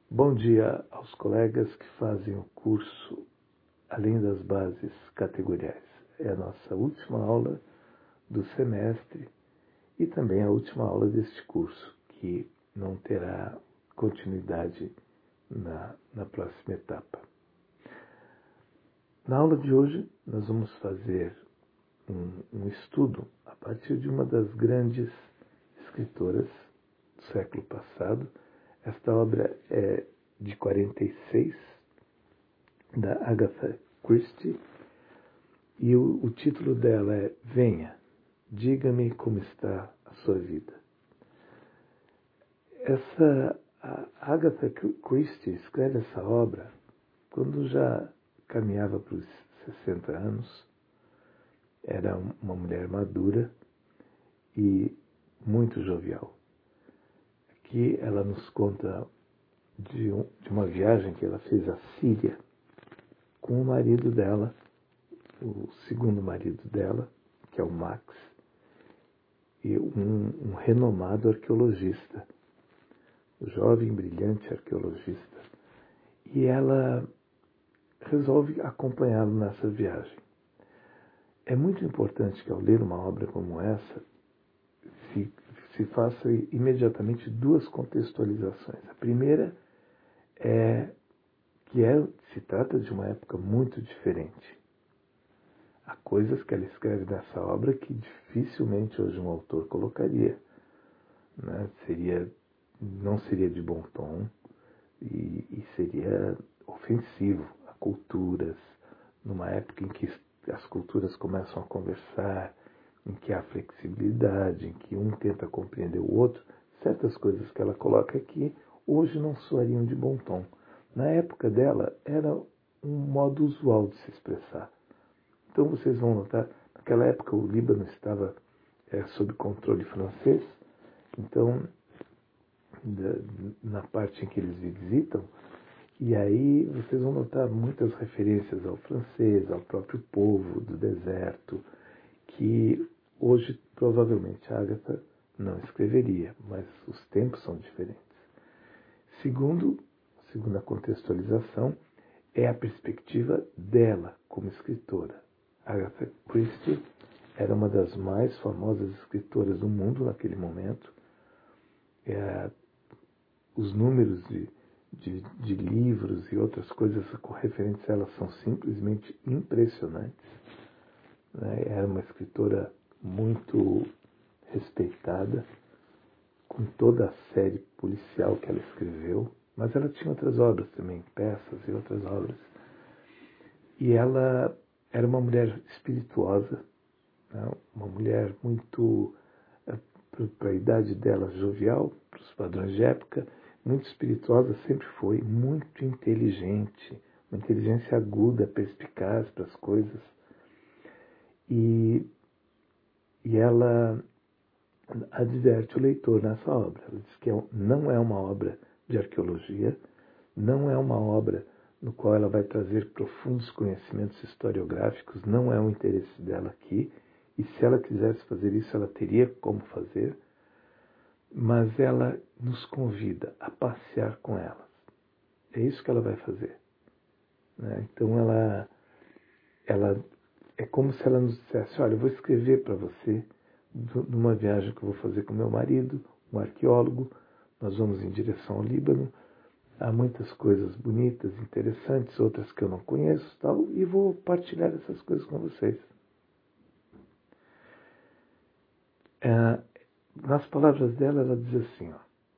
Bom dia aos colegas que fazem o curso Além das Bases Categoriais. É a nossa última aula do semestre e também a última aula deste curso, que não terá continuidade na próxima etapa. Na aula de hoje, nós vamos fazer um estudo a partir de uma das grandes escritoras do século passado. Esta obra é de 46, da Agatha Christie, e o título dela é Venha, diga-me como está a sua vida. A Agatha Christie escreve essa obra quando já caminhava para os 60 anos, era uma mulher madura e muito jovial. Aqui ela nos conta de uma viagem que ela fez à Síria com o marido dela, o segundo marido dela, que é o Max, e um renomado arqueologista, um jovem, brilhante arqueologista. E ela resolve acompanhá-lo nessa viagem. É muito importante que, ao ler uma obra como essa, se faça imediatamente duas contextualizações. A primeira é que se trata de uma época muito diferente. Há coisas que ela escreve nessa obra que dificilmente hoje um autor colocaria, né? Não seria de bom tom e seria ofensivo a culturas, numa época em que as culturas começam a conversar, em que há flexibilidade, em que um tenta compreender o outro. Certas coisas que ela coloca aqui hoje não soariam de bom tom. Na época dela era um modo usual de se expressar. Então vocês vão notar, naquela época o Líbano estava sob controle francês, então na parte em que eles visitam, e aí vocês vão notar muitas referências ao francês, ao próprio povo do deserto, que hoje provavelmente a Agatha não escreveria, mas os tempos são diferentes. Segunda contextualização é a perspectiva dela como escritora. Agatha Christie era uma das mais famosas escritoras do mundo naquele momento. Os números de livros e outras coisas referentes a ela são simplesmente impressionantes. Era uma escritora muito respeitada, com toda a série policial que ela escreveu, mas ela tinha outras obras também, peças e outras obras. E ela era uma mulher espirituosa, né? Uma mulher muito, para a idade dela, jovial, para os padrões de época, muito espirituosa, sempre foi, muito inteligente, uma inteligência aguda, perspicaz para as coisas. E ela adverte o leitor nessa obra. Ela diz que não é uma obra de arqueologia, não é uma obra no qual ela vai trazer profundos conhecimentos historiográficos, não é o interesse dela aqui, e se ela quisesse fazer isso, ela teria como fazer, mas ela nos convida a passear com elas. É isso que ela vai fazer. Né? Então ela é como se ela nos dissesse: olha, eu vou escrever para você numa viagem que eu vou fazer com meu marido, um arqueólogo. Nós vamos em direção ao Líbano. Há muitas coisas bonitas, interessantes, outras que eu não conheço, tal, e vou partilhar essas coisas com vocês. Nas palavras dela, ela diz assim,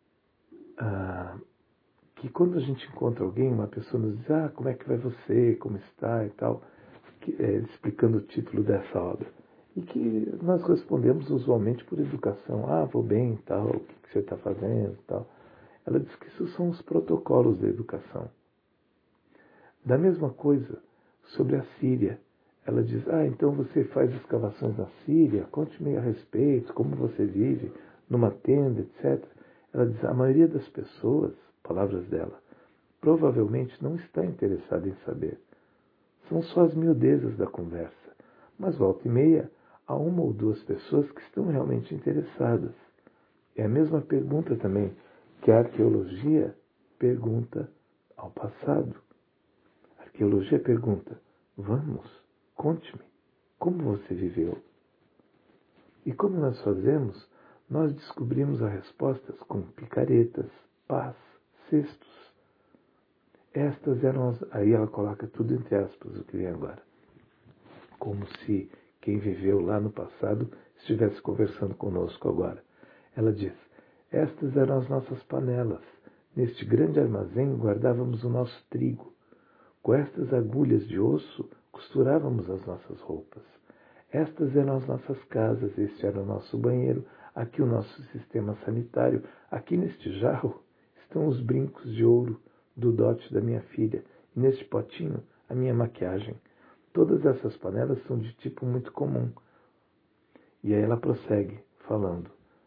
que quando a gente encontra alguém, uma pessoa nos diz: como é que vai você, como está e tal, explicando o título dessa obra. E que nós respondemos usualmente por educação: vou bem e tal, o que você está fazendo e tal. Ela diz que isso são os protocolos da educação. Da mesma coisa sobre a Síria. Ela diz: então você faz escavações na Síria, conte-me a respeito, como você vive, numa tenda, etc. Ela diz: a maioria das pessoas, palavras dela, provavelmente não está interessada em saber. São só as miudezas da conversa. Mas volta e meia, há uma ou duas pessoas que estão realmente interessadas. É a mesma pergunta também que a arqueologia pergunta ao passado. A arqueologia pergunta: vamos, conte-me, como você viveu? E como nós fazemos? Nós descobrimos as respostas com picaretas, pás, cestos. Estas eram as... Aí ela coloca tudo entre aspas, o que vem agora. Como se quem viveu lá no passado estivesse conversando conosco agora. Ela diz: estas eram as nossas panelas. Neste grande armazém guardávamos o nosso trigo. Com estas agulhas de osso costurávamos as nossas roupas. Estas eram as nossas casas, este era o nosso banheiro, aqui o nosso sistema sanitário, aqui neste jarro estão os brincos de ouro do dote da minha filha, e neste potinho a minha maquiagem. Todas essas panelas são de tipo muito comum. E aí ela prossegue falando: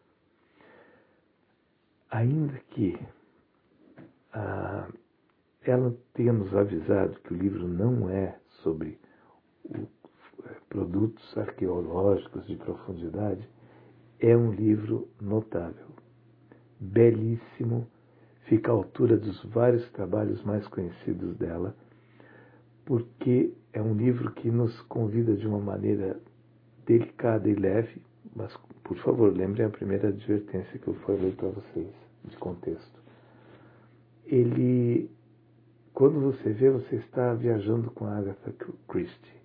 ainda que ela tenha nos avisado que o livro não é sobre produtos arqueológicos de profundidade, é um livro notável, belíssimo, fica à altura dos vários trabalhos mais conhecidos dela, porque é um livro que nos convida de uma maneira delicada e leve, mas, por favor, lembrem a primeira advertência que eu falei para vocês, de contexto. Ele, quando você vê, você está viajando com a Agatha Christie.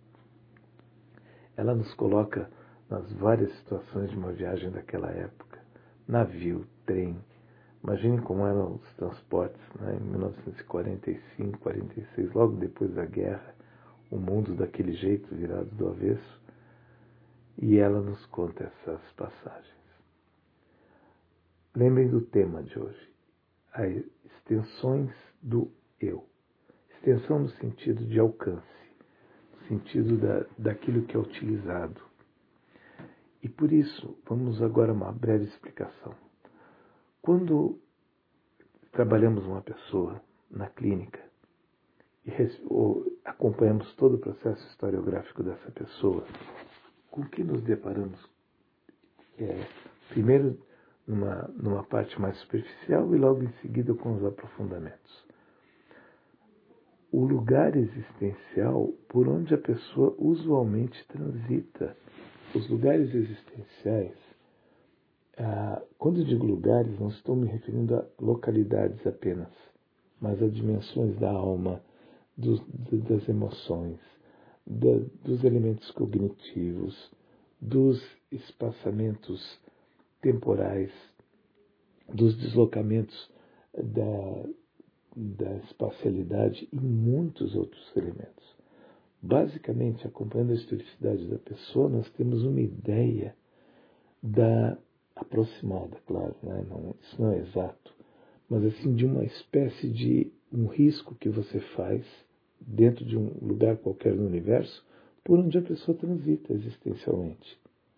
Ela nos coloca nas várias situações de uma viagem daquela época. Navio, trem. Imaginem como eram os transportes, né? Em 1945, 46, logo depois da guerra, o mundo daquele jeito, virado do avesso. E ela nos conta essas passagens. Lembrem do tema de hoje: as extensões do eu. Extensão no sentido de alcance, no sentido daquilo que é utilizado. E por isso, vamos agora a uma breve explicação. Quando trabalhamos uma pessoa na clínica e acompanhamos todo o processo historiográfico dessa pessoa, com que nos deparamos? Primeiro numa parte mais superficial e logo em seguida com os aprofundamentos. O lugar existencial por onde a pessoa usualmente transita. Os lugares existenciais, quando eu digo lugares, não estou me referindo a localidades apenas, mas a dimensões da alma, das emoções, dos elementos cognitivos, dos espaçamentos temporais, dos deslocamentos da espacialidade e muitos outros elementos. Basicamente, acompanhando a historicidade da pessoa, nós temos uma ideia aproximada, claro, né? Isso não é exato, mas assim de uma espécie de um risco que você faz dentro de um lugar qualquer no universo por onde a pessoa transita existencialmente.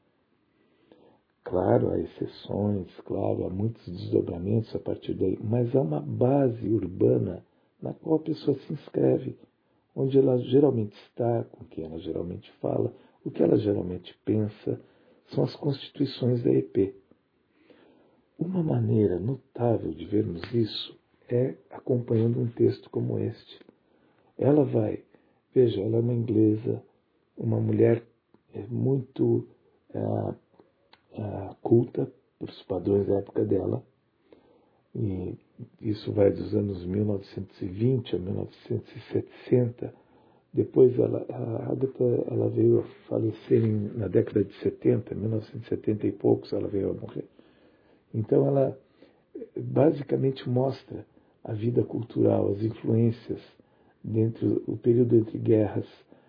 Claro, há exceções, claro, há muitos desdobramentos a partir daí, mas há uma base urbana na qual a pessoa se inscreve, onde ela geralmente está, com quem ela geralmente fala, o que ela geralmente pensa, são as constituições da EP. Uma maneira notável de vermos isso é acompanhando um texto como este. Ela é uma inglesa, uma mulher muito culta para os padrões da época dela, e isso vai dos anos 1920 a 1960. Depois a Agatha ela veio a falecer na década de 70, 1970 e poucos ela veio a morrer. Então ela basicamente mostra a vida cultural, as influências dentro do período entre guerras,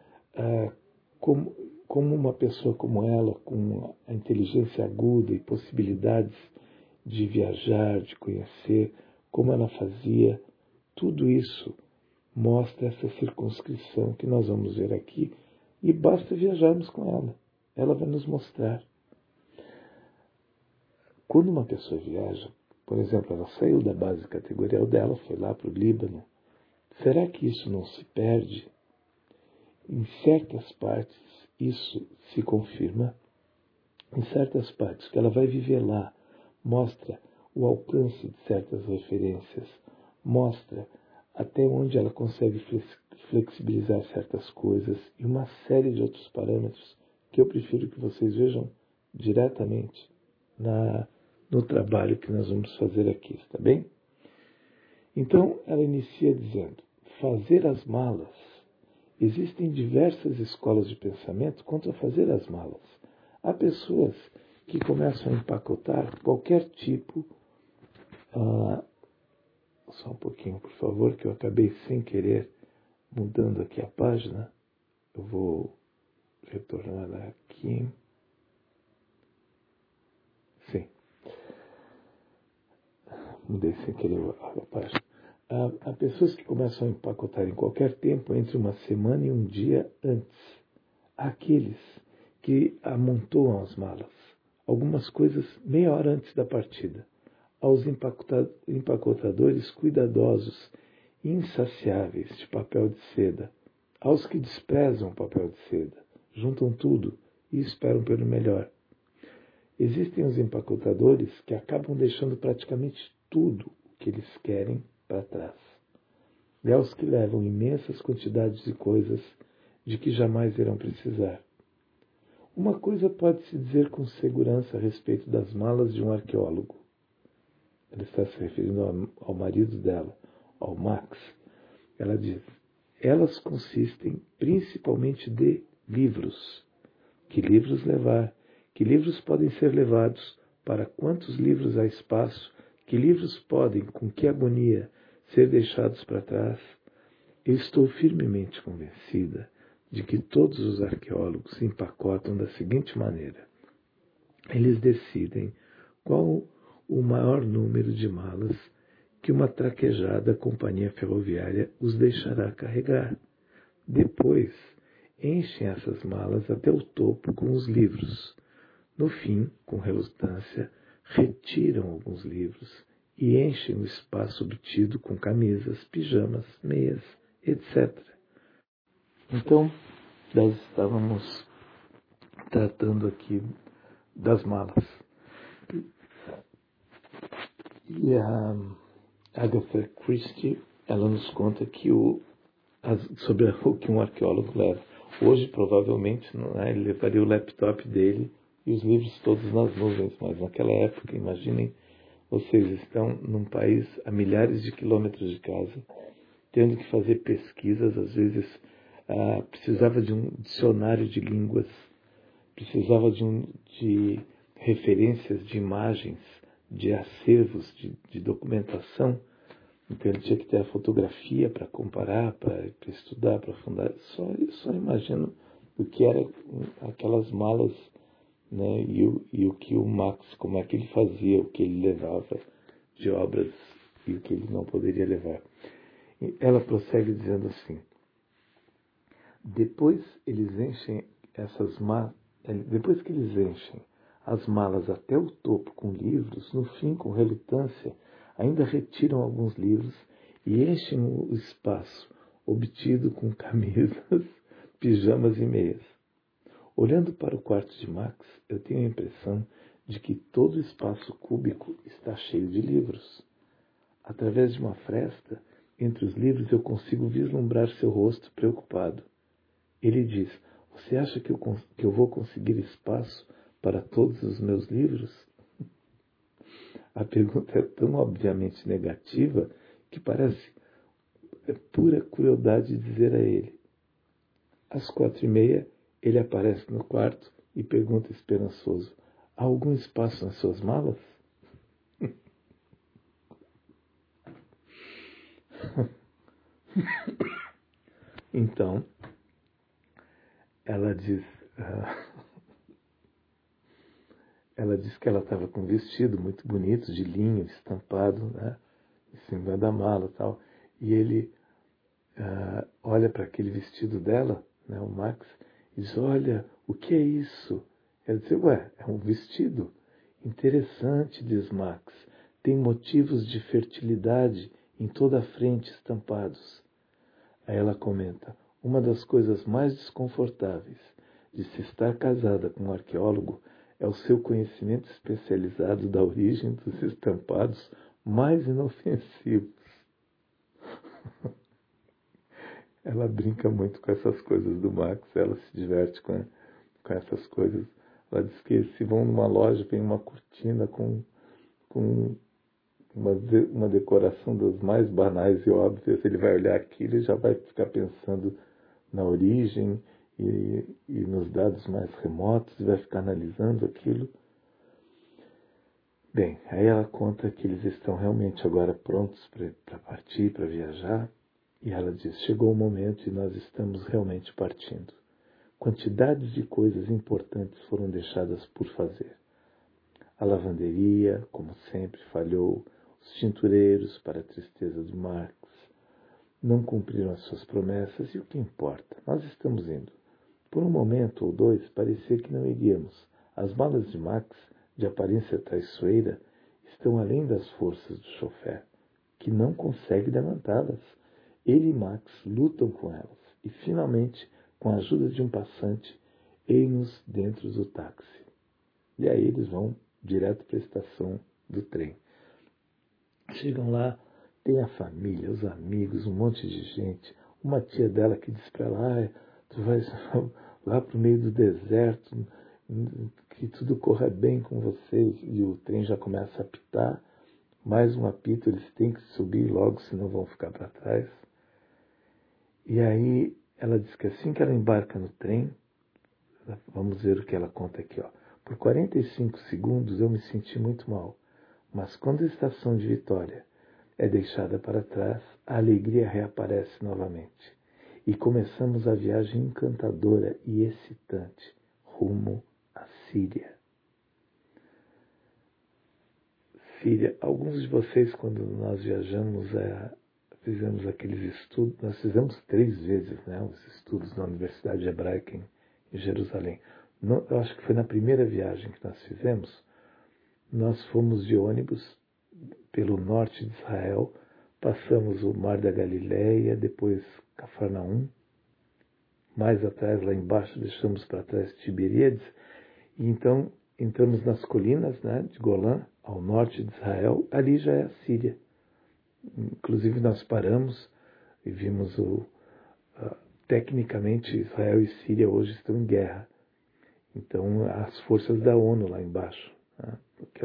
como uma pessoa como ela, com a inteligência aguda e possibilidades de viajar, de conhecer, como ela fazia, tudo isso mostra essa circunscrição que nós vamos ver aqui, e basta viajarmos com ela. Ela vai nos mostrar. Quando uma pessoa viaja, por exemplo, ela saiu da base categorial dela, foi lá para o Líbano, será que isso não se perde? Em certas partes isso se confirma, em certas partes que ela vai viver lá, mostra o alcance de certas referências, mostra até onde ela consegue flexibilizar certas coisas e uma série de outros parâmetros que eu prefiro que vocês vejam diretamente no trabalho que nós vamos fazer aqui, está bem? Então, ela inicia dizendo: fazer as malas. Existem diversas escolas de pensamento quanto a fazer as malas. Há pessoas que começam a empacotar qualquer tipo. Só um pouquinho, por favor, que eu acabei sem querer mudando aqui a página. Eu vou retornar aqui. Sim, mudei sem querer a página. Há pessoas que começam a empacotar em qualquer tempo entre uma semana e um dia antes. Há aqueles que amontoam as malas, algumas coisas meia hora antes da partida. Aos empacotadores cuidadosos, insaciáveis de papel de seda, aos que desprezam o papel de seda, juntam tudo e esperam pelo melhor. Existem os empacotadores que acabam deixando praticamente tudo o que eles querem para trás. E aos que levam imensas quantidades de coisas de que jamais irão precisar. Uma coisa pode-se dizer com segurança a respeito das malas de um arqueólogo. Ela está se referindo ao marido dela, ao Max. Ela diz: elas consistem principalmente de livros. Que livros levar? Que livros podem ser levados? Para quantos livros há espaço? Que livros podem, com que agonia, ser deixados para trás? Eu estou firmemente convencida de que todos os arqueólogos se empacotam da seguinte maneira. Eles decidem qual o maior número de malas que uma traquejada companhia ferroviária os deixará carregar. Depois, enchem essas malas até o topo com os livros. No fim, com relutância, retiram alguns livros e enchem o espaço obtido com camisas, pijamas, meias, etc. Então, nós estávamos tratando aqui das malas. E a Agatha Christie, ela nos conta que sobre o que um arqueólogo leva. Hoje, provavelmente, ele levaria o laptop dele e os livros todos nas nuvens, mas naquela época, imaginem, vocês estão num país a milhares de quilômetros de casa, tendo que fazer pesquisas, às vezes precisava de um dicionário de línguas, precisava de referências de imagens, de acervos, de documentação. Então ele tinha que ter a fotografia para comparar, para estudar, para fundar. Só imagino o que eram aquelas malas, né? E o que o Max, como é que ele fazia, o que ele levava de obras e o que ele não poderia levar. E ela prossegue dizendo assim: depois que eles enchem as malas até o topo com livros, no fim, com relutância, ainda retiram alguns livros e enchem o espaço obtido com camisas, pijamas e meias. Olhando para o quarto de Max, eu tenho a impressão de que todo o espaço cúbico está cheio de livros. Através de uma fresta, entre os livros eu consigo vislumbrar seu rosto preocupado. Ele diz: você acha que eu vou conseguir espaço para todos os meus livros? A pergunta é tão obviamente negativa que parece pura crueldade dizer a ele. Às 4:30, ele aparece no quarto e pergunta esperançoso: há algum espaço nas suas malas? Então, ela diz que ela estava com um vestido muito bonito, de linho, estampado, né, em cima da mala e tal. E ele olha para aquele vestido dela, né, o Max, e diz: olha, o que é isso? Ela diz: ué, é um vestido. Interessante, diz Max. Tem motivos de fertilidade em toda a frente estampados. Aí ela comenta: uma das coisas mais desconfortáveis de se estar casada com um arqueólogo é o seu conhecimento especializado da origem dos estampados mais inofensivos. Ela brinca muito com essas coisas do Max, ela se diverte com essas coisas. Ela diz que se vão numa loja, vem uma cortina com uma decoração das mais banais e óbvias, ele vai olhar aquilo e já vai ficar pensando na origem e nos dados mais remotos, e vai ficar analisando aquilo. Bem, aí ela conta que eles estão realmente agora prontos para partir, para viajar, e ela diz, chegou o momento e nós estamos realmente partindo. Quantidades de coisas importantes foram deixadas por fazer. A lavanderia, como sempre, falhou, os tintureiros, para a tristeza do Marx, não cumpriram as suas promessas, e o que importa? Nós estamos indo. Por um momento ou dois, parecia que não iríamos. As malas de Max, de aparência traiçoeira, estão além das forças do chofer, que não consegue levantá-las. Ele e Max lutam com elas, e finalmente, com a ajuda de um passante, eis-nos dentro do táxi. E aí eles vão direto para a estação do trem. Chegam lá, tem a família, os amigos, um monte de gente. Uma tia dela que diz para ela, tu vais lá para o meio do deserto, que tudo corra bem com você. E o trem já começa a apitar. Mais um apito, eles têm que subir logo, senão vão ficar para trás. E aí ela diz que assim que ela embarca no trem, vamos ver o que ela conta aqui, ó. Por 45 segundos eu me senti muito mal, mas quando a estação de Vitória é deixada para trás, a alegria reaparece novamente. E começamos a viagem encantadora e excitante rumo à Síria. Síria, alguns de vocês, quando nós viajamos, fizemos aqueles estudos, nós fizemos 3 vezes, né, os estudos na Universidade Hebraica em Jerusalém. Eu acho que foi na primeira viagem que nós fizemos, nós fomos de ônibus pelo norte de Israel, passamos o Mar da Galileia, depois Cafarnaum, mais atrás, lá embaixo, deixamos para trás Tiberíades, e então entramos nas colinas, né, de Golã, ao norte de Israel, ali já é a Síria. Inclusive nós paramos e vimos tecnicamente Israel e Síria hoje estão em guerra. Então as forças da ONU lá embaixo, né,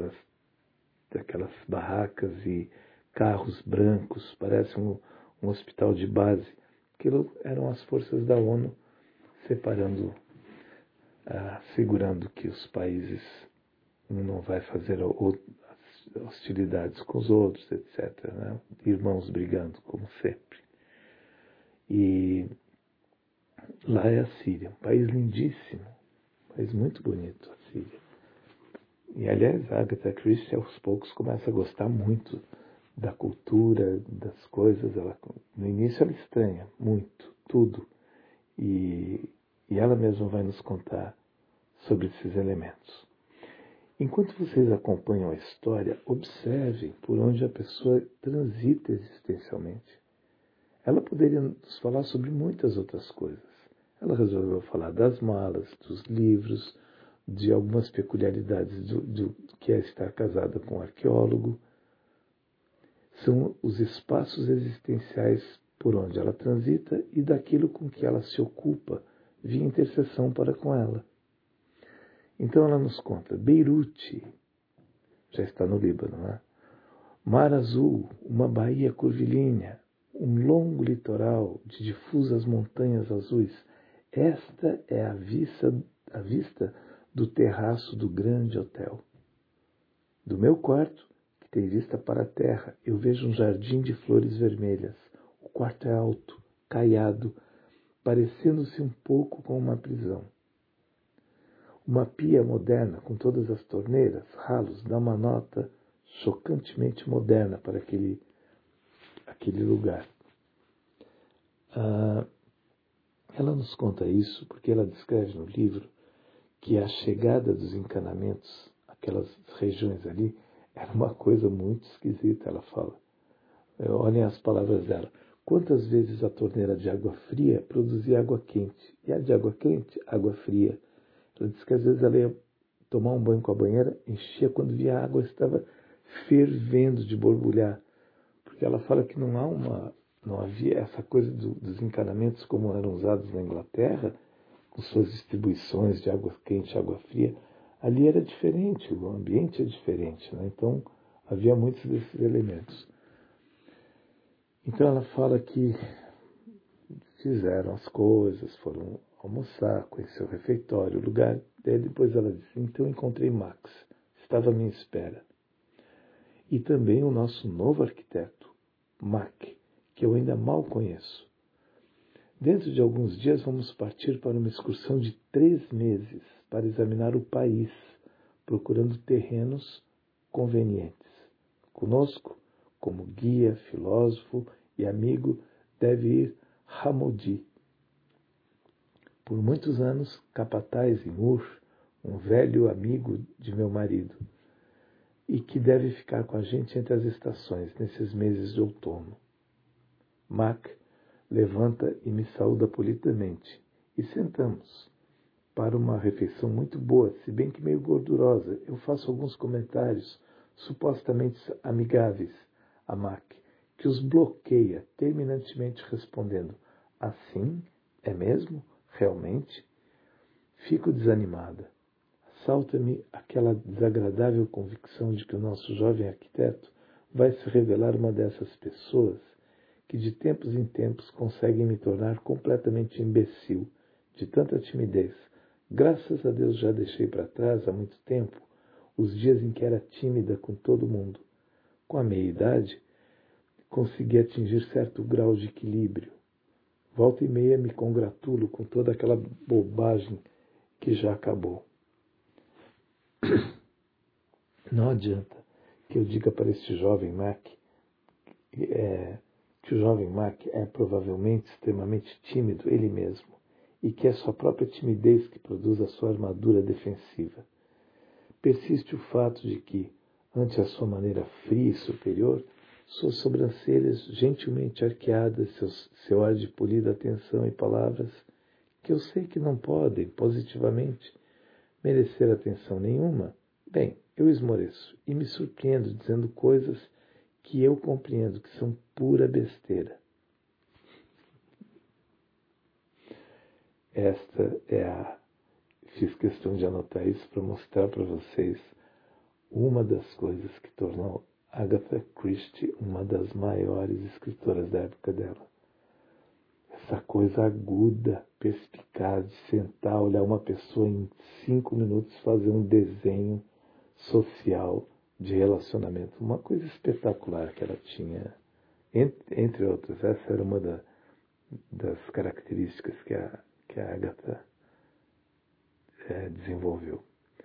aquelas barracas e carros brancos, parece um hospital de base. Aquilo eram as forças da ONU separando, segurando que os países não vai fazer hostilidades com os outros, etc. Né? Irmãos brigando, como sempre. E lá é a Síria, um país lindíssimo, um país muito bonito, a Síria. E, aliás, a Agatha Christie, aos poucos, começa a gostar muito da cultura, das coisas. No início ela estranha muito, tudo. E ela mesma vai nos contar sobre esses elementos. Enquanto vocês acompanham a história, observem por onde a pessoa transita existencialmente. Ela poderia nos falar sobre muitas outras coisas. Ela resolveu falar das malas, dos livros, de algumas peculiaridades do que é estar casada com um arqueólogo. São os espaços existenciais por onde ela transita e daquilo com que ela se ocupa via intercessão para com ela. Então ela nos conta, Beirute, já está no Líbano, né? Mar Azul, uma baía curvilínea, um longo litoral de difusas montanhas azuis. Esta é a vista do terraço do grande hotel. Do meu quarto, que tem vista para a terra, eu vejo um jardim de flores vermelhas. O quarto é alto, caiado, parecendo-se um pouco com uma prisão. Uma pia moderna, com todas as torneiras, ralos, dá uma nota chocantemente moderna para aquele lugar. Ela nos conta isso porque ela descreve no livro que a chegada dos encanamentos, aquelas regiões ali, era uma coisa muito esquisita, ela fala. Olhem as palavras dela. Quantas vezes a torneira de água fria produzia água quente, e a de água quente, água fria. Ela diz que às vezes ela ia tomar um banho com a banheira, enchia quando via a água estava fervendo de borbulhar. Porque ela fala que não há Não havia essa coisa dos encanamentos como eram usados na Inglaterra, com suas distribuições de água quente, água fria. Ali era diferente, o ambiente é diferente, né? Então havia muitos desses elementos. Então ela fala que fizeram as coisas, foram almoçar, conhecer o refeitório, o lugar. Daí depois ela disse, então encontrei Max, estava à minha espera. E também o nosso novo arquiteto, Mac, que eu ainda mal conheço. Dentro de alguns dias vamos partir para uma excursão de 3 meses para examinar o país, procurando terrenos convenientes. Conosco, como guia, filósofo e amigo, deve ir Hamoudi. Por muitos anos, capataz em Ur, um velho amigo de meu marido, e que deve ficar com a gente entre as estações, nesses meses de outono. Mac levanta e me saúda polidamente, e sentamos para uma refeição muito boa, se bem que meio gordurosa. Eu faço alguns comentários supostamente amigáveis a Mac, que os bloqueia, terminantemente respondendo, assim? É mesmo? Realmente? Fico desanimada. Assalta-me aquela desagradável convicção de que o nosso jovem arquiteto vai se revelar uma dessas pessoas que de tempos em tempos conseguem me tornar completamente imbecil, de tanta timidez. Graças a Deus já deixei para trás há muito tempo os dias em que era tímida com todo mundo. Com a meia-idade, consegui atingir certo grau de equilíbrio. Volta e meia me congratulo com toda aquela bobagem que já acabou. Não adianta que eu diga para este jovem Mac que o jovem Mac é provavelmente extremamente tímido ele mesmo, e que é sua própria timidez que produz a sua armadura defensiva. Persiste o fato de que, ante a sua maneira fria e superior, suas sobrancelhas gentilmente arqueadas, seu ar de polida atenção e palavras, que eu sei que não podem, positivamente, merecer atenção nenhuma, bem, eu esmoreço e me surpreendo dizendo coisas que eu compreendo que são pura besteira. Esta é a... Fiz questão de anotar isso para mostrar para vocês uma das coisas que tornou Agatha Christie uma das maiores escritoras da época dela. Essa coisa aguda, perspicaz, de sentar, olhar uma pessoa em 5 minutos, fazer um desenho social de relacionamento. Uma coisa espetacular que ela tinha. Entre outras, essa era uma das características que a Agatha desenvolveu.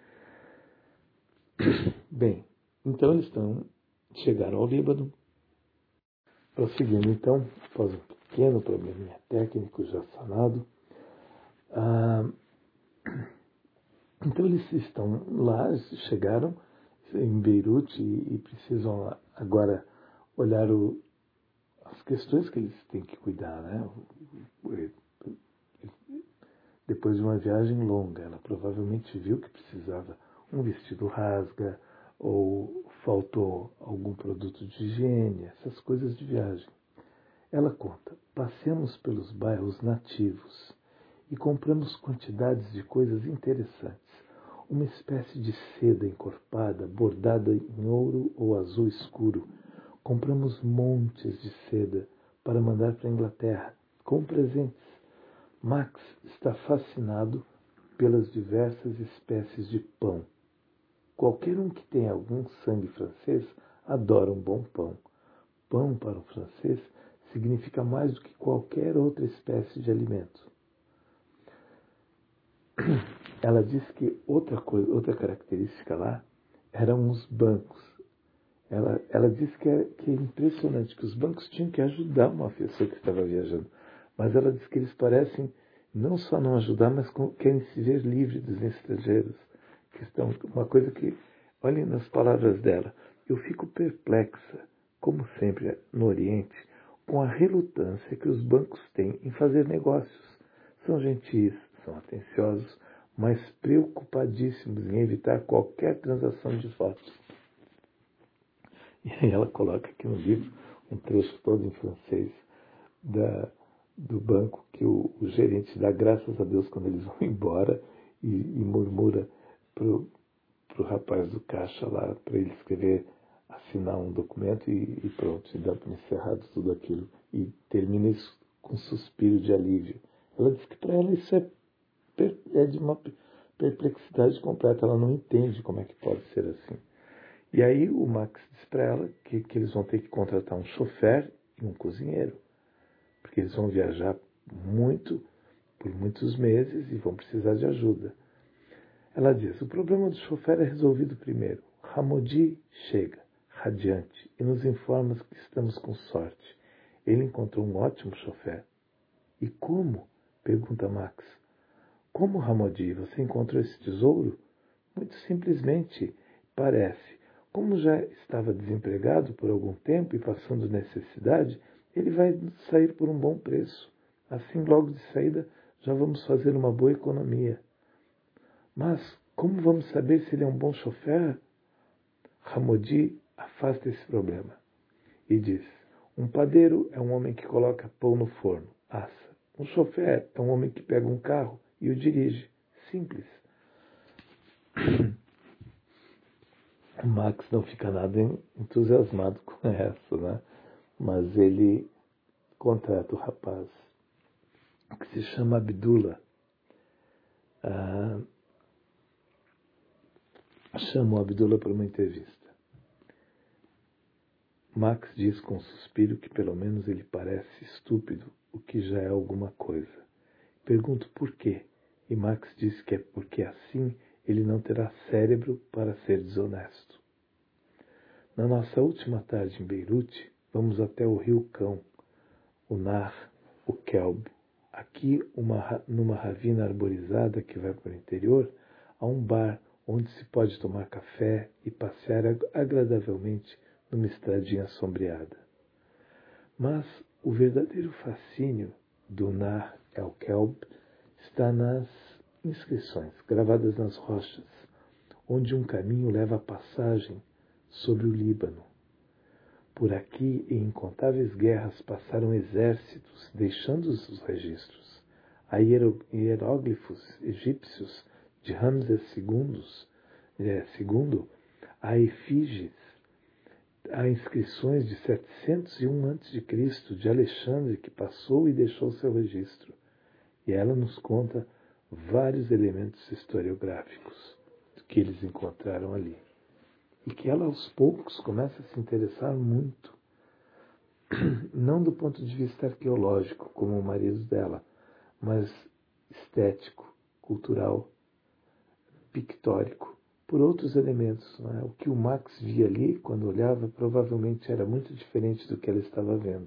Bem, então eles chegaram ao Líbano, prosseguindo então, após um pequeno probleminha técnico já sanado. Então eles estão lá, chegaram em Beirute e precisam agora olhar as questões que eles têm que cuidar, né? Depois de uma viagem longa, ela provavelmente viu que precisava um vestido rasga ou faltou algum produto de higiene, essas coisas de viagem. Ela conta, passeamos pelos bairros nativos e compramos quantidades de coisas interessantes. Uma espécie de seda encorpada, bordada em ouro ou azul escuro. Compramos montes de seda para mandar para a Inglaterra, como presentes. Max está fascinado pelas diversas espécies de pão. Qualquer um que tenha algum sangue francês adora um bom pão. Pão para um francês significa mais do que qualquer outra espécie de alimento. Ela disse que outra característica lá eram os bancos. Ela disse que é impressionante, que os bancos tinham que ajudar uma pessoa que estava viajando. Mas ela disse que eles parecem não só não ajudar, mas querem se ver livres dos estrangeiros. Uma coisa que, olhem nas palavras dela, eu fico perplexa, como sempre no Oriente, com a relutância que os bancos têm em fazer negócios. São gentis, são atenciosos, mas preocupadíssimos em evitar qualquer transação de fato. E aí ela coloca aqui no livro um trecho todo em francês. da, do banco que o gerente dá graças a Deus quando eles vão embora e murmura pro rapaz do caixa lá para ele escrever, assinar um documento e pronto, e dá para encerrar tudo aquilo. E termina isso com um suspiro de alívio. Ela diz que para ela isso é de uma perplexidade completa, ela não entende como é que pode ser assim. E aí o Max diz para ela que eles vão ter que contratar um chofer e um cozinheiro, porque eles vão viajar muito, por muitos meses e vão precisar de ajuda. Ela diz, o problema do chofer é resolvido primeiro. Hamodi chega, radiante, e nos informa que estamos com sorte. Ele encontrou um ótimo chofer. E como? Pergunta Max. Como, Hamodi, você encontrou esse tesouro? Muito simplesmente, parece. Como já estava desempregado por algum tempo e passando necessidade, ele vai sair por um bom preço. Assim, logo de saída, já vamos fazer uma boa economia. Mas como vamos saber se ele é um bom chofer? Hamodi afasta esse problema e diz, um padeiro é um homem que coloca pão no forno, assa. Um chofer é um homem que pega um carro e o dirige. Simples. O Max não fica nada entusiasmado com essa, né? Mas ele contrata o rapaz, que se chama Abdullah. Chama o Abdullah para uma entrevista. Max diz com um suspiro que pelo menos ele parece estúpido, o que já é alguma coisa. Pergunto por quê, e Max diz que é porque assim ele não terá cérebro para ser desonesto. Na nossa última tarde em Beirute, vamos até o rio Cão, o Nar, o Kelb. Aqui, numa ravina arborizada que vai para o interior, há um bar onde se pode tomar café e passear agradavelmente numa estradinha sombreada. Mas o verdadeiro fascínio do Nar El Kelb está nas inscrições gravadas nas rochas, onde um caminho leva a passagem sobre o Líbano. Por aqui, em incontáveis guerras, passaram exércitos, deixando os registros. Há hieróglifos egípcios de Ramsés II, há efígies, há inscrições de 701 a.C. de Alexandre, que passou e deixou seu registro. E ela nos conta vários elementos historiográficos que eles encontraram ali. E que ela, aos poucos, começa a se interessar muito, não do ponto de vista arqueológico, como o marido dela, mas estético, cultural, pictórico, por outros elementos. Não é? O que o Max via ali, quando olhava, provavelmente era muito diferente do que ela estava vendo.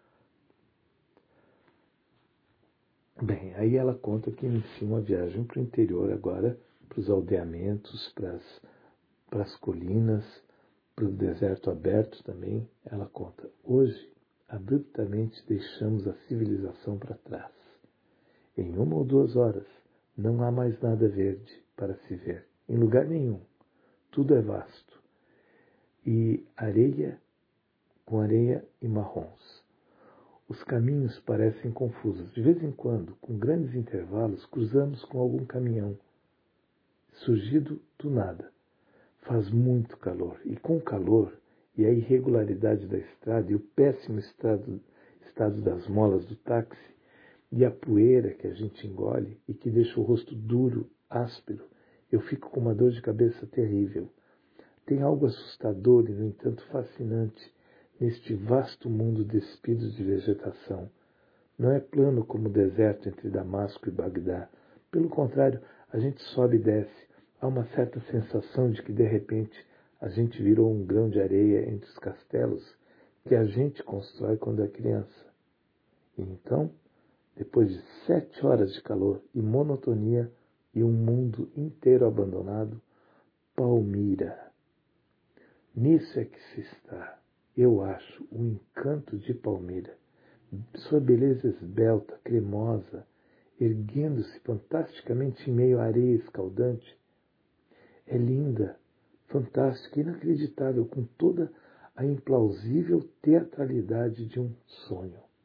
Bem, aí ela conta que inicia uma viagem para o interior agora, para os aldeamentos, para as colinas, para o deserto aberto também. Ela conta, hoje, abruptamente deixamos a civilização para trás. Em 1 ou 2 horas, não há mais nada verde para se ver, em lugar nenhum. Tudo é vasto. E areia com areia e marrons. Os caminhos parecem confusos. De vez em quando, com grandes intervalos, cruzamos com algum caminhão, surgido do nada. Faz muito calor, e com o calor e a irregularidade da estrada e o péssimo estado das molas do táxi e a poeira que a gente engole e que deixa o rosto duro, áspero, eu fico com uma dor de cabeça terrível. Tem algo assustador e, no entanto, fascinante neste vasto mundo despido de vegetação. Não é plano como o deserto entre Damasco e Bagdá. Pelo contrário, a gente sobe e desce. Há uma certa sensação de que, de repente, a gente virou um grão de areia entre os castelos que a gente constrói quando é criança. E então, depois de 7 horas de calor e monotonia e um mundo inteiro abandonado, Palmira. Nisso é que se está, eu acho, o encanto de Palmira. Sua beleza esbelta, cremosa, erguendo-se fantasticamente em meio à areia escaldante. É linda, fantástica, inacreditável, com toda a implausível teatralidade de um sonho.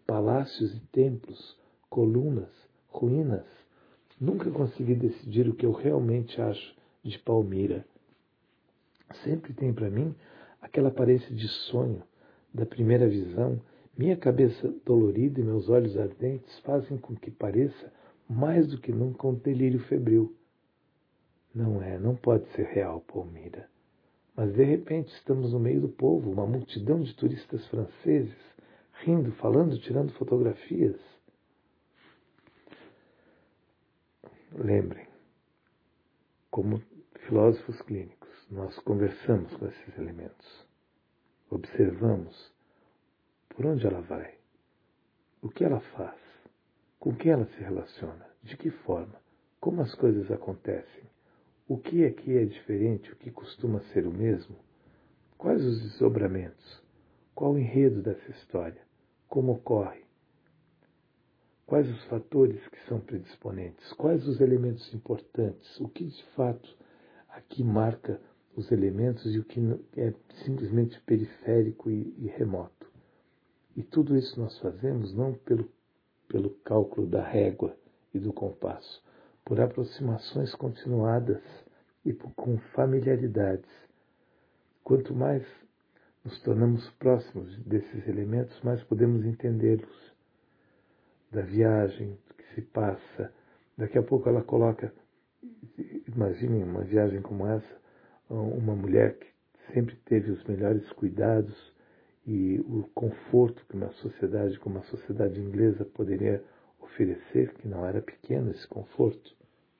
palácios e templos, colunas, ruínas. Nunca consegui decidir o que eu realmente acho de Palmira. Sempre tem para mim aquela aparência de sonho, da primeira visão. Minha cabeça dolorida e meus olhos ardentes fazem com que pareça mais do que nunca um delírio febril. Não pode ser real, Palmira. Mas de repente estamos no meio do povo, uma multidão de turistas franceses, rindo, falando, tirando fotografias. Lembrem, como filósofos clínicos, nós conversamos com esses elementos. Observamos por onde ela vai, o que ela faz, com quem ela se relaciona, de que forma, como as coisas acontecem, o que aqui é diferente, o que costuma ser o mesmo, quais os desdobramentos, qual o enredo dessa história, como ocorre, quais os fatores que são predisponentes, quais os elementos importantes, o que de fato aqui marca os elementos e o que é simplesmente periférico e remoto. E tudo isso nós fazemos não pelo cálculo da régua e do compasso, por aproximações continuadas e com familiaridades. Quanto mais nos tornamos próximos desses elementos, mais podemos entendê-los. Da viagem, do que se passa. Daqui a pouco ela coloca, imaginem uma viagem como essa, uma mulher que sempre teve os melhores cuidados e o conforto que uma sociedade como a sociedade inglesa poderia oferecer, que não era pequeno esse conforto.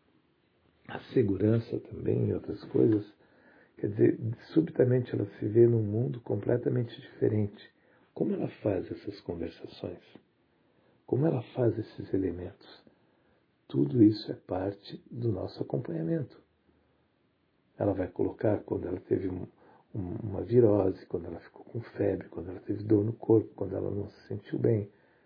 A segurança também e outras coisas. Quer dizer, subitamente ela se vê num mundo completamente diferente. Como ela faz essas conversações? Como ela faz esses elementos? Tudo isso é parte do nosso acompanhamento. Ela vai colocar quando ela teve uma virose, quando ela ficou com febre, quando ela teve dor no corpo, quando ela não se sentiu bem,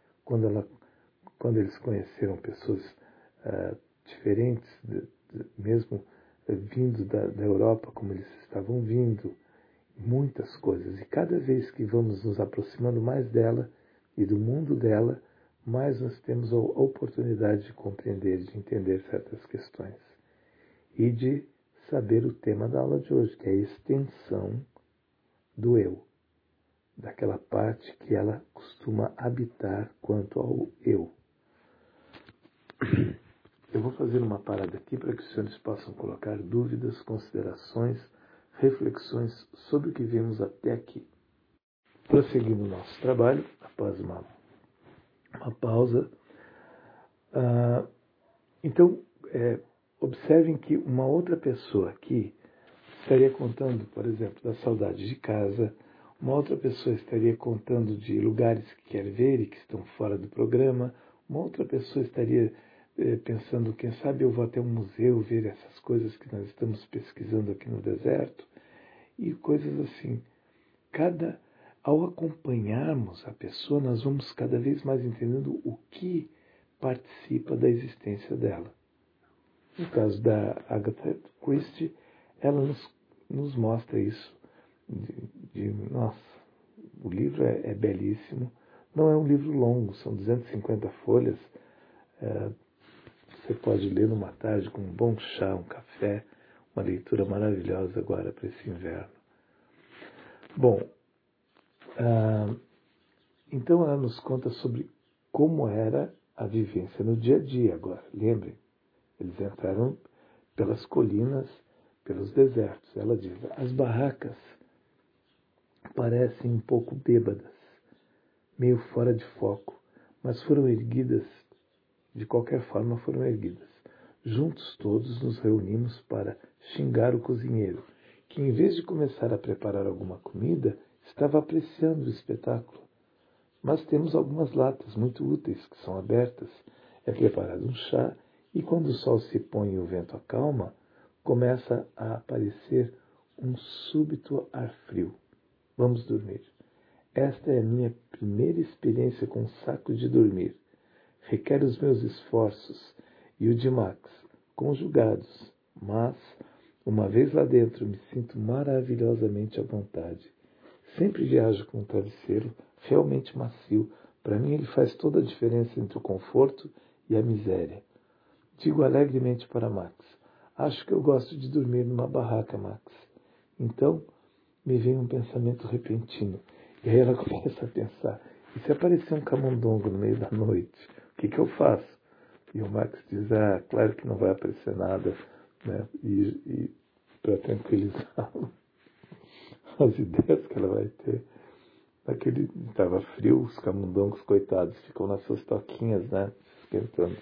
quando eles conheceram pessoas diferentes, mesmo vindo da Europa, como eles estavam vindo, muitas coisas. E cada vez que vamos nos aproximando mais dela e do mundo dela, mais nós temos a oportunidade de compreender, de entender certas questões. E de saber o tema da aula de hoje, que é a extensão do eu, daquela parte que ela costuma habitar quanto ao eu. Eu vou fazer uma parada aqui para que os senhores possam colocar dúvidas, considerações, reflexões sobre o que vimos até aqui. Prosseguindo o nosso trabalho, após uma pausa. Então, observem que uma outra pessoa aqui estaria contando, por exemplo, da saudade de casa, uma outra pessoa estaria contando de lugares que quer ver e que estão fora do programa, uma outra pessoa estaria pensando, quem sabe eu vou até um museu ver essas coisas que nós estamos pesquisando aqui no deserto, e coisas assim. Ao acompanharmos a pessoa, nós vamos cada vez mais entendendo o que participa da existência dela. No caso da Agatha Christie, ela nos mostra isso. Nossa, o livro é belíssimo. Não é um livro longo, são 250 folhas. Você pode ler numa tarde com um bom chá, um café, uma leitura maravilhosa agora para esse inverno. Bom, então ela nos conta sobre como era a vivência no dia a dia agora. Lembrem, eles entraram pelas colinas, pelos desertos. Ela diz, as barracas parecem um pouco bêbadas, meio fora de foco, mas foram erguidas, de qualquer forma foram erguidas. Juntos todos nos reunimos para xingar o cozinheiro, que em vez de começar a preparar alguma comida, estava apreciando o espetáculo. Mas temos algumas latas muito úteis que são abertas. É preparado um chá e quando o sol se põe e o vento acalma, começa a aparecer um súbito ar frio. Vamos dormir. Esta é a minha primeira experiência com um saco de dormir. Requer os meus esforços e o de Max, conjugados, mas, uma vez lá dentro, me sinto maravilhosamente à vontade. Sempre viajo com um travesseiro realmente macio Para mim ele faz toda a diferença entre o conforto e a miséria. Digo alegremente para Max: acho que eu gosto de dormir numa barraca, Max. Então me vem um pensamento repentino. E aí ela começa a pensar: e se aparecer um camundongo no meio da noite, o que eu faço? E o Max diz: claro que não vai aparecer nada, né? E para tranquilizá-lo, as ideias que ela vai ter. Estava frio, os camundongos, coitados, ficam nas suas toquinhas, né? Esquentando.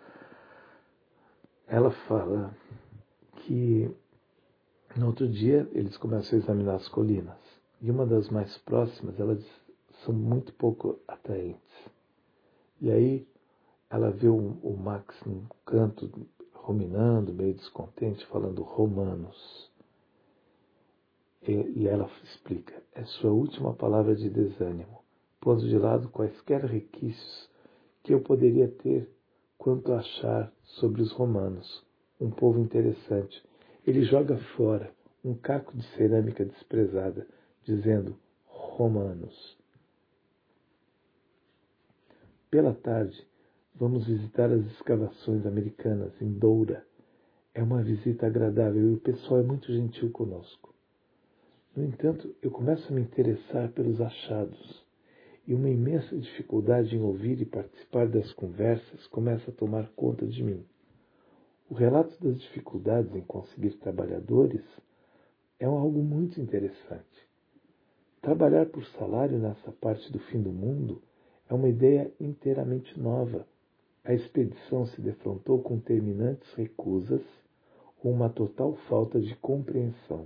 Ela fala que no outro dia eles começam a examinar as colinas. E uma das mais próximas, elas são muito pouco atraentes. E aí ela vê o Max num canto, ruminando, meio descontente, falando romanos. E ela explica: é sua última palavra de desânimo, pondo de lado quaisquer requisitos que eu poderia ter quanto a achar sobre os romanos, um povo interessante. Ele joga fora um caco de cerâmica desprezada, dizendo: romanos. Pela tarde, vamos visitar as escavações americanas em Doura. É uma visita agradável e o pessoal é muito gentil conosco. No entanto, eu começo a me interessar pelos achados, e uma imensa dificuldade em ouvir e participar das conversas começa a tomar conta de mim. O relato das dificuldades em conseguir trabalhadores é algo muito interessante. Trabalhar por salário nessa parte do fim do mundo é uma ideia inteiramente nova. A expedição se defrontou com terminantes recusas ou uma total falta de compreensão.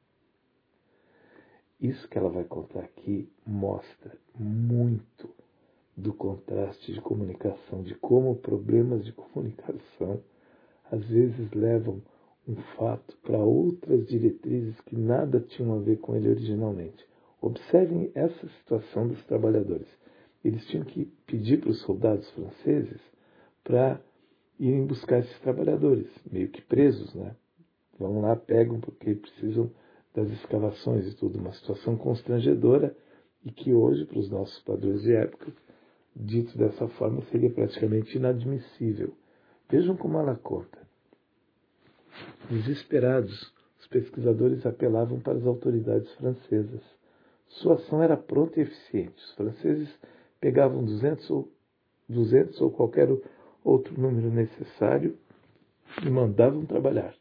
Isso que ela vai contar aqui mostra muito do contraste de comunicação, de como problemas de comunicação às vezes levam um fato para outras diretrizes que nada tinham a ver com ele originalmente. Observem essa situação dos trabalhadores. Eles tinham que pedir para os soldados franceses para irem buscar esses trabalhadores, meio que presos, né? Vão lá, pegam porque precisam das escavações e tudo. Uma situação constrangedora e que hoje, para os nossos padrões de época, dito dessa forma, seria praticamente inadmissível. Vejam como ela conta. Desesperados, os pesquisadores apelavam para as autoridades francesas. Sua ação era pronta e eficiente. Os franceses pegavam 200 ou qualquer outro número necessário e mandavam trabalhar.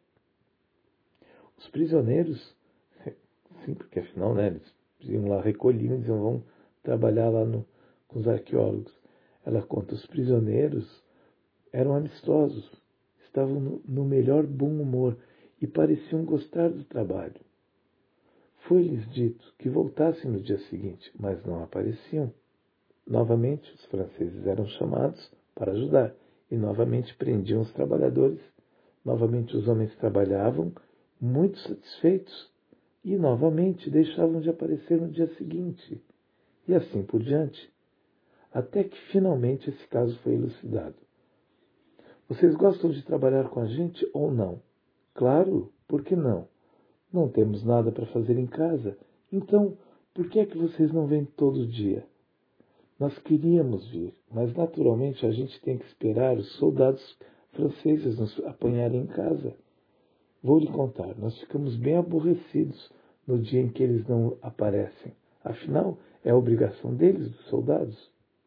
Os prisioneiros, sim, porque afinal, né, eles iam lá, recolhiam e diziam: vão trabalhar lá com os arqueólogos. Ela conta: os prisioneiros eram amistosos, estavam no melhor bom humor e pareciam gostar do trabalho. Foi-lhes dito que voltassem no dia seguinte, mas não apareciam. Novamente, os franceses eram chamados para ajudar e novamente prendiam os trabalhadores. Novamente, os homens trabalhavam, muito satisfeitos, e novamente deixavam de aparecer no dia seguinte. E assim por diante, até que finalmente esse caso foi elucidado. Vocês gostam de trabalhar com a gente ou não? Claro, por que não? Não temos nada para fazer em casa, então por que é que vocês não vêm todo dia? Nós queríamos vir, mas naturalmente a gente tem que esperar os soldados franceses nos apanharem em casa. Vou lhe contar, nós ficamos bem aborrecidos no dia em que eles não aparecem. Afinal, é a obrigação deles, dos soldados.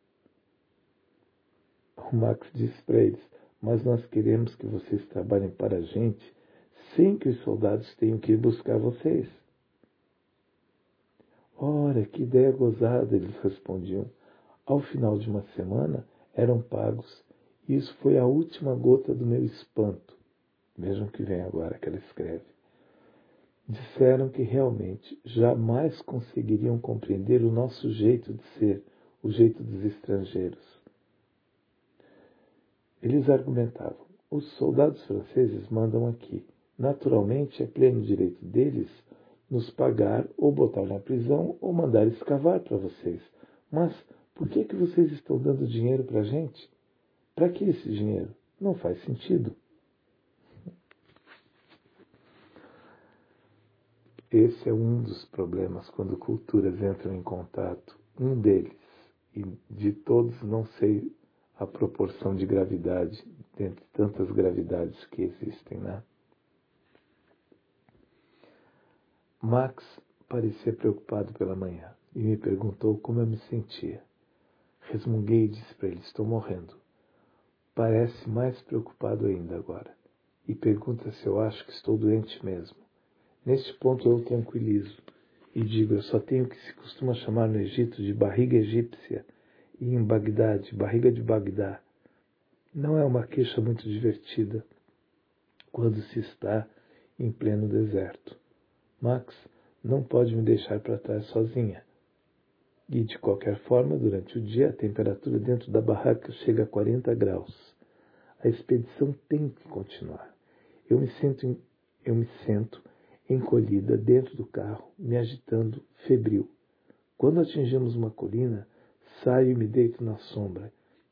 O Max disse para eles: mas nós queremos que vocês trabalhem para a gente sem que os soldados tenham que ir buscar vocês. Ora, que ideia gozada, eles respondiam. Ao final de uma semana, eram pagos, e isso foi a última gota do meu espanto. Vejam o que vem agora que ela escreve. Disseram que realmente jamais conseguiriam compreender o nosso jeito de ser, o jeito dos estrangeiros. Eles argumentavam: os soldados franceses mandam aqui. Naturalmente, é pleno direito deles nos pagar ou botar na prisão ou mandar escavar para vocês. Mas por que vocês estão dando dinheiro para a gente? Para que esse dinheiro? Não faz sentido. Esse é um dos problemas quando culturas entram em contato. Um deles. e de todos não sei a proporção de gravidade, dentre tantas gravidades que existem, né? Max parecia preocupado pela manhã e me perguntou como eu me sentia. Resmunguei e disse para ele: estou morrendo. Parece mais preocupado ainda agora. E pergunta se eu acho que estou doente mesmo. Neste ponto eu o tranquilizo e digo: eu só tenho o que se costuma chamar no Egito de barriga egípcia e em Bagdá de barriga de Bagdá. Não é uma queixa muito divertida quando se está em pleno deserto. Max não pode me deixar para trás sozinha. E, de qualquer forma, durante o dia, a temperatura dentro da barraca chega a 40 graus. A expedição tem que continuar. Eu me sento encolhida dentro do carro, me agitando, febril. Quando atingimos uma colina, saio e me deito na sombra,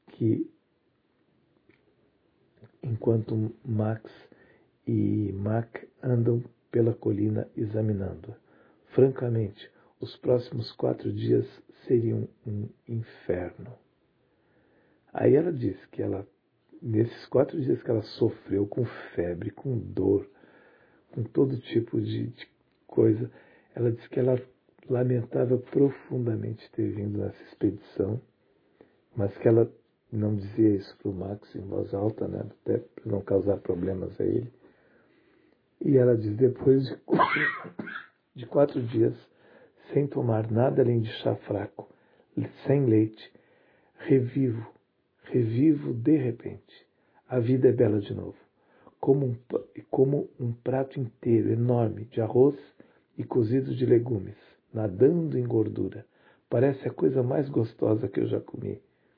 enquanto Max e Mac andam pela colina examinando-a. Francamente, os próximos 4 dias seriam um inferno. Aí ela disse que nesses 4 dias que ela sofreu com febre, com dor, com todo tipo de coisa, ela disse que ela lamentava profundamente ter vindo nessa expedição, mas que ela não dizia isso para o Max em voz alta, né, até para não causar problemas a ele. E ela diz: depois de 4 dias, sem tomar nada além de chá fraco, sem leite, revivo de repente. A vida é bela de novo. Como um prato inteiro, enorme, de arroz e cozido de legumes, nadando em gordura. Parece a coisa mais gostosa que eu já comi.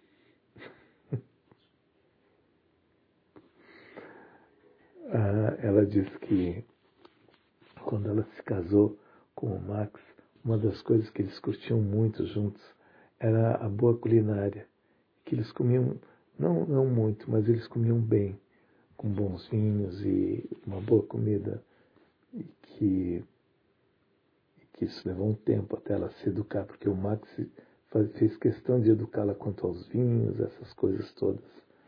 Ela diz que quando ela se casou com o Max, uma das coisas que eles curtiam muito juntos era a boa culinária. Que eles comiam, não muito, mas eles comiam bem, com bons vinhos e uma boa comida. E que isso levou um tempo até ela se educar, porque o Max fez questão de educá-la quanto aos vinhos, essas coisas todas.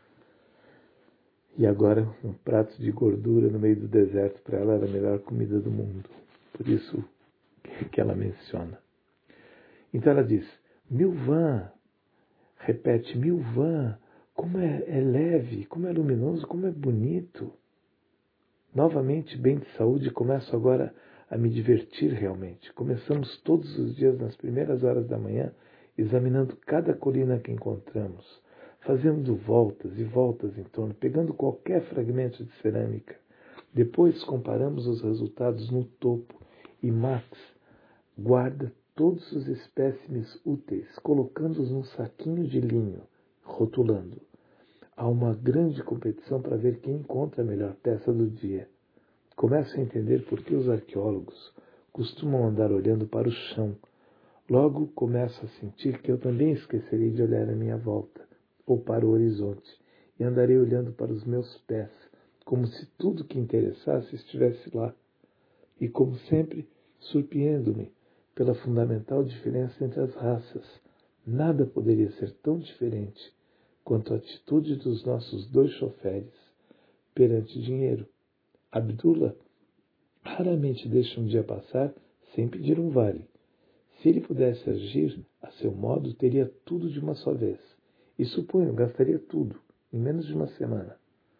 E agora, um prato de gordura no meio do deserto para ela era a melhor comida do mundo. Por isso que ela menciona. Então ela diz: Milvan, repete, Milvan, como é leve, como é luminoso, como é bonito. Novamente, bem de saúde, começo agora a me divertir realmente. Começamos todos os dias nas primeiras horas da manhã, examinando cada colina que encontramos, fazendo voltas e voltas em torno, pegando qualquer fragmento de cerâmica. Depois comparamos os resultados no topo e Max guarda todos os espécimes úteis, colocando-os num saquinho de linho, rotulando. Há uma grande competição para ver quem encontra a melhor peça do dia. Começo a entender por que os arqueólogos costumam andar olhando para o chão. Logo começo a sentir que eu também esquecerei de olhar à minha volta, ou para o horizonte, e andarei olhando para os meus pés, como se tudo que interessasse estivesse lá. E como sempre, surpreendo-me pela fundamental diferença entre as raças. Nada poderia ser tão diferente quanto a atitude dos nossos 2 choferes perante dinheiro. Abdullah raramente deixa um dia passar sem pedir um vale. Se ele pudesse agir a seu modo, teria tudo de uma só vez. E suponho, gastaria tudo, em menos de uma semana.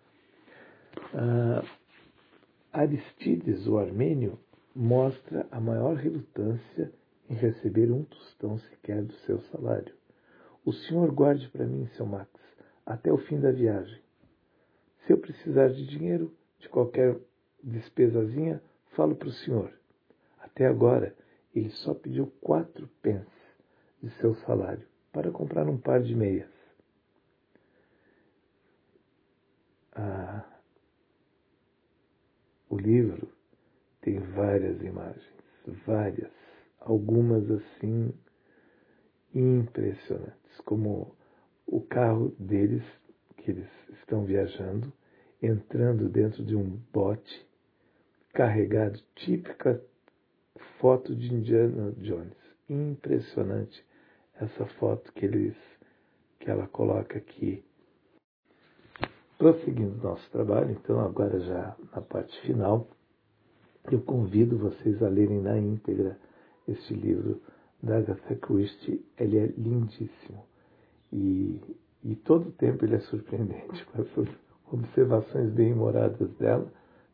Aristides, o armênio, mostra a maior relutância em receber um tostão sequer do seu salário. O senhor guarde para mim, seu Max, até o fim da viagem. Se eu precisar de dinheiro, de qualquer despesazinha, falo para o senhor. Até agora, ele só pediu 4 pence de seu salário para comprar um par de meias. O livro tem várias imagens, várias, algumas assim impressionantes, como o carro deles, que eles estão viajando, entrando dentro de um bote carregado, típica foto de Indiana Jones. Impressionante essa foto que ela coloca aqui. Prosseguindo nosso trabalho, então, agora já na parte final, eu convido vocês a lerem na íntegra este livro da Agatha Christie. Ele é lindíssimo e todo o tempo ele é surpreendente com essas observações bem-humoradas dela,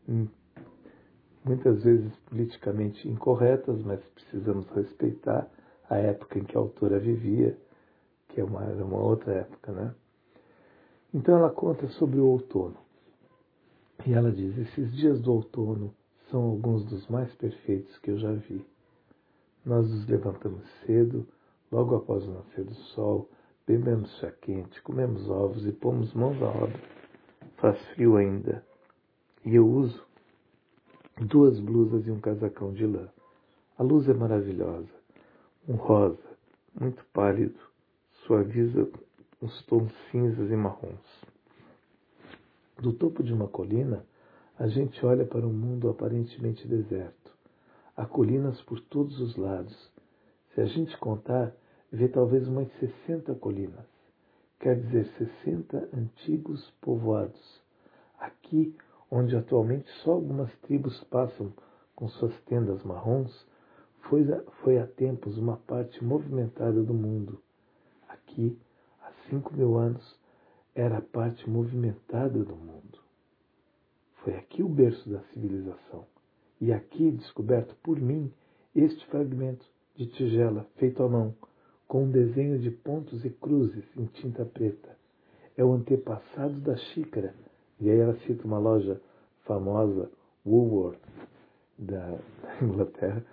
muitas vezes politicamente incorretas, mas precisamos respeitar a época em que a autora vivia, que era uma outra época, né? Então ela conta sobre o outono. E ela diz: esses dias do outono são alguns dos mais perfeitos que eu já vi. Nós nos levantamos cedo, logo após o nascer do sol, bebemos chá quente, comemos ovos e pomos mãos à obra. Faz frio ainda. E eu uso 2 blusas e um casacão de lã. A luz é maravilhosa. Um rosa, muito pálido, suaviza os tons cinzas e marrons. Do topo de uma colina, a gente olha para um mundo aparentemente deserto. Há colinas por todos os lados. Se a gente contar, vê talvez umas 60 colinas. Quer dizer, 60 antigos povoados. Aqui, onde atualmente só algumas tribos passam com suas tendas marrons, foi há tempos uma parte movimentada do mundo. Aqui, há 5.000 anos, era a parte movimentada do mundo. Foi aqui o berço da civilização. E aqui, descoberto por mim, este fragmento de tigela feito à mão, com um desenho de pontos e cruzes em tinta preta. É o antepassado da xícara. E aí ela cita uma loja famosa, Woolworth, da Inglaterra.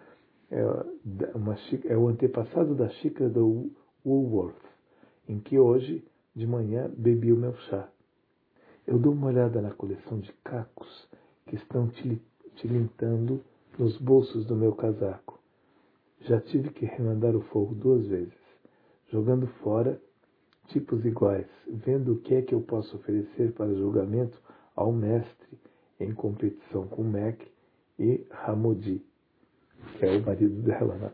É o antepassado da xícara do Woolworth, em que hoje, de manhã, bebi o meu chá. Eu dou uma olhada na coleção de cacos que estão tilintando nos bolsos do meu casaco. Já tive que remendar o forro 2 vezes, jogando fora tipos iguais, vendo o que é que eu posso oferecer para julgamento ao mestre em competição com Mac e Ramodi, que é o marido dela, né?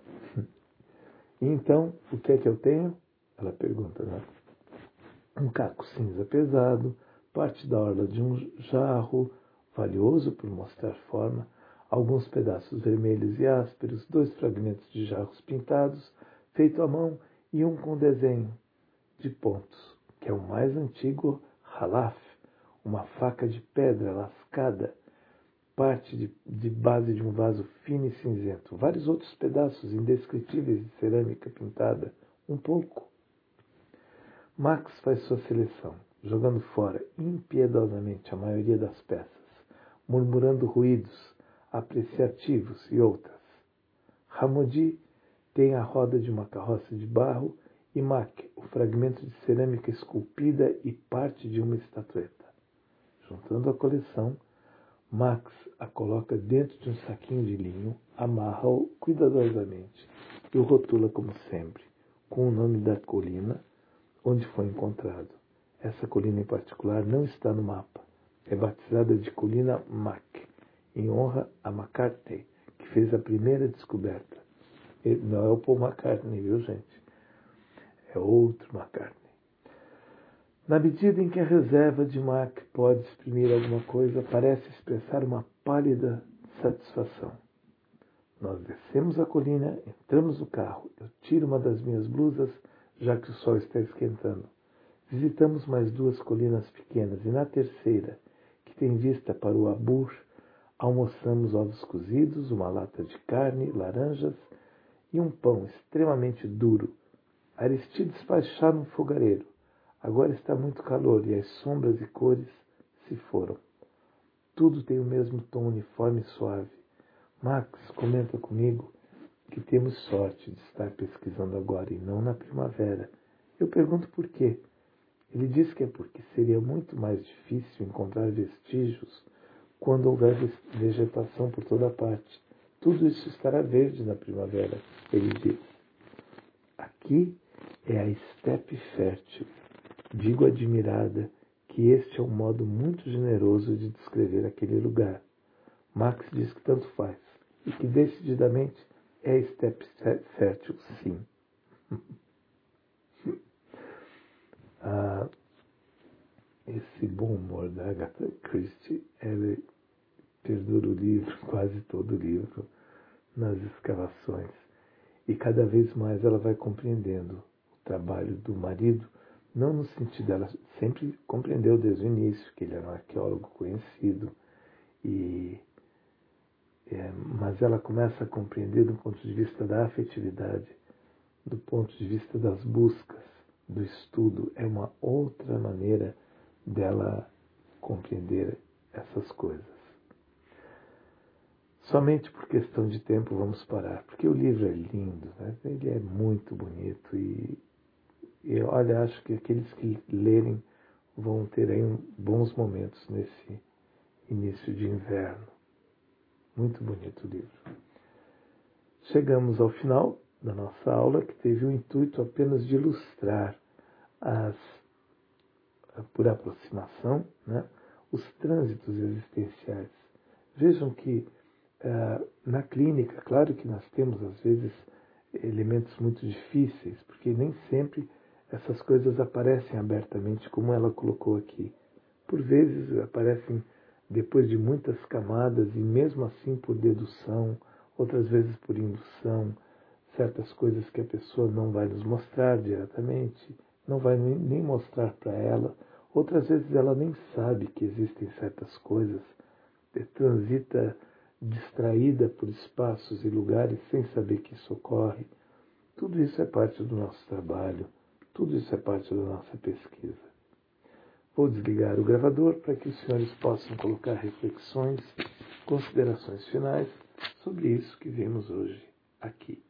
E então, o que é que eu tenho? Ela pergunta, né? Um caco cinza pesado, parte da orla de um jarro, valioso por mostrar forma, alguns pedaços vermelhos e ásperos, 2 fragmentos de jarros pintados, feito à mão, e um com desenho de pontos, que é o mais antigo halaf, uma faca de pedra lascada, parte de base de um vaso fino e cinzento, vários outros pedaços indescritíveis de cerâmica pintada, um pouco. Max faz sua seleção, jogando fora impiedosamente a maioria das peças, murmurando ruídos apreciativos e outras. Ramodi tem a roda de uma carroça de barro e Mac, o fragmento de cerâmica esculpida e parte de uma estatueta. Juntando a coleção, Max a coloca dentro de um saquinho de linho, amarra-o cuidadosamente e o rotula como sempre, com o nome da colina onde foi encontrado. Essa colina em particular não está no mapa. É batizada de Colina Mac, em honra a McCartney, que fez a primeira descoberta. Não é o Paul McCartney, viu, gente? É outro McCartney. Na medida em que a reserva de Mac pode exprimir alguma coisa, parece expressar uma pálida satisfação. Nós descemos a colina, entramos no carro. Eu tiro uma das minhas blusas, já que o sol está esquentando. Visitamos mais 2 colinas pequenas e na terceira, que tem vista para o Abur, almoçamos ovos cozidos, uma lata de carne, laranjas e um pão extremamente duro. Aristides faz chá no fogareiro. Agora está muito calor e as sombras e cores se foram. Tudo tem o mesmo tom uniforme e suave. Max comenta comigo que temos sorte de estar pesquisando agora e não na primavera. Eu pergunto por quê. Ele diz que é porque seria muito mais difícil encontrar vestígios quando houver vegetação por toda parte. Tudo isso estará verde na primavera, ele diz. Aqui é a estepe fértil. Digo admirada que este é um modo muito generoso de descrever aquele lugar. Max diz que tanto faz e que decididamente é a estepe fértil, sim. esse bom humor da Agatha Christie, ela perdura o livro, quase todo o livro, nas escavações. E cada vez mais ela vai compreendendo o trabalho do marido, não no sentido dela sempre compreendeu desde o início que ele era um arqueólogo conhecido, mas ela começa a compreender do ponto de vista da afetividade, do ponto de vista das buscas, do estudo. É uma outra maneira dela compreender essas coisas. Somente por questão de tempo vamos parar, porque o livro é lindo, né? Ele é muito bonito e olha, acho que aqueles que lerem vão ter aí bons momentos nesse início de inverno. Muito bonito o livro. Chegamos ao final da nossa aula, que teve o intuito apenas de ilustrar por aproximação, né, os trânsitos existenciais. Vejam que na clínica, claro que nós temos às vezes elementos muito difíceis, porque nem sempre essas coisas aparecem abertamente, como ela colocou aqui. Por vezes aparecem depois de muitas camadas e mesmo assim por dedução, outras vezes por indução, certas coisas que a pessoa não vai nos mostrar diretamente, não vai nem mostrar para ela, outras vezes ela nem sabe que existem certas coisas, transita distraída por espaços e lugares sem saber que isso ocorre. Tudo isso é parte do nosso trabalho, tudo isso é parte da nossa pesquisa. Vou desligar o gravador para que os senhores possam colocar reflexões, considerações finais sobre isso que vimos hoje aqui.